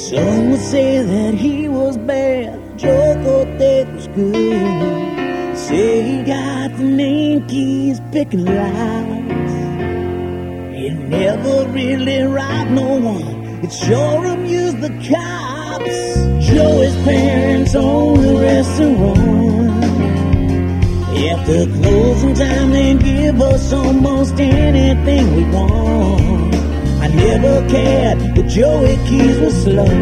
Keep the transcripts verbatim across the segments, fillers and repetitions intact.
Some would say that he was bad, Joe thought that was good. Say he got the name keys picking lies. He never really robbed no one, it sure amused the cops. Joey's parents own a restaurant. After closing time, they give us almost anything we want. I never cared that Joey Keys was slow.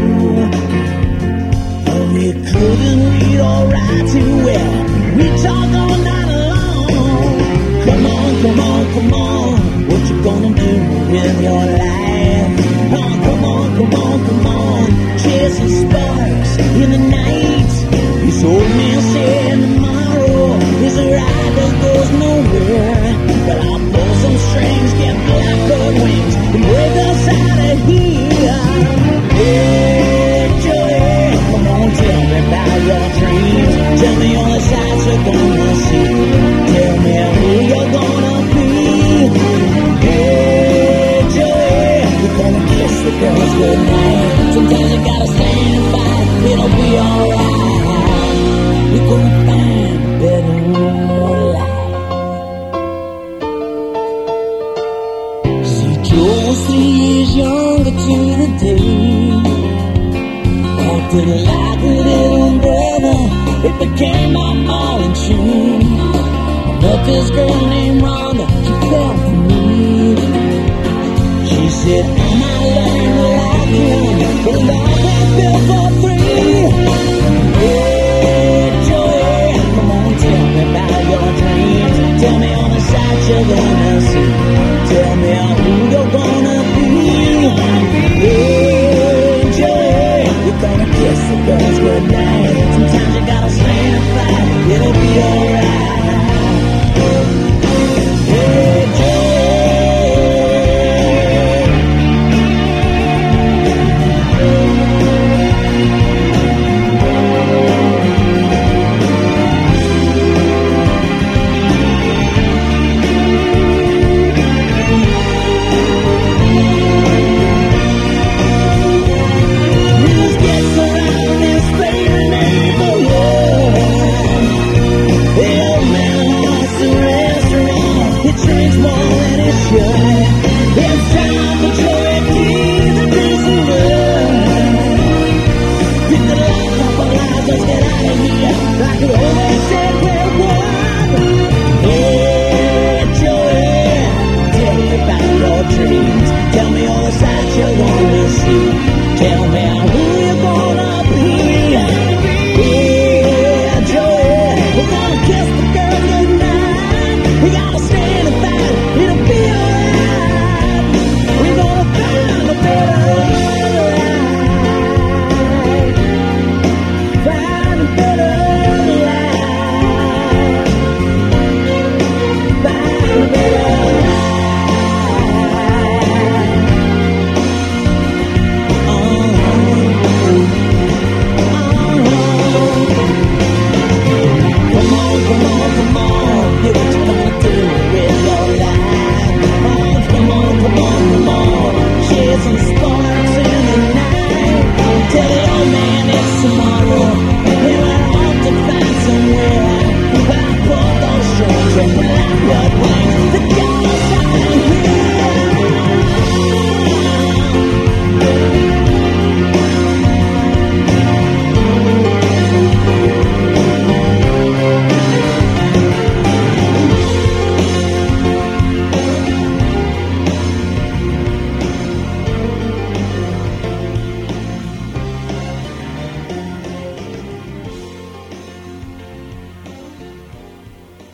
Oh, he couldn't read or write too well. We talk all night long. Come on, come on, come on. What you gonna do with your life? Oh, come on, come on, come on. Chasing sparks in the night. This old man said tomorrow is a ride that goes nowhere. But I'll pull some strings, get blackbird wings, and break us out of here. Hey, Joey, come on, tell me about your dreams. Tell me all the sights you're gonna see. Tell me who you're gonna be. Hey, Joey, you're gonna kiss the girls goodnight. Sometimes you gotta stand and fight, it'll be alright. You're gonna find a better life. Joe was three years younger to the day. Acted like a little brother, it became my ball and chain. I met this girl named Rhonda, she fell for me. She said, I might learn to like him, but love ain't built for three. Hey, Joey, come on, tell me about your dreams. Tell me all the sights you're gonna see. Tell me who you're gonna be. Hey, Joey, you're gonna kiss the girls goodnight. Sometimes you gotta stand and fight, it'll be alright. Hey, Joey. It's time for Joey Keys to do some good. Pick the lights up, our lives, let's get out of here. Like we always said, we're one. Hey, Joey, tell me about your dreams. Tell me all the sights you're gonna see. Tell me how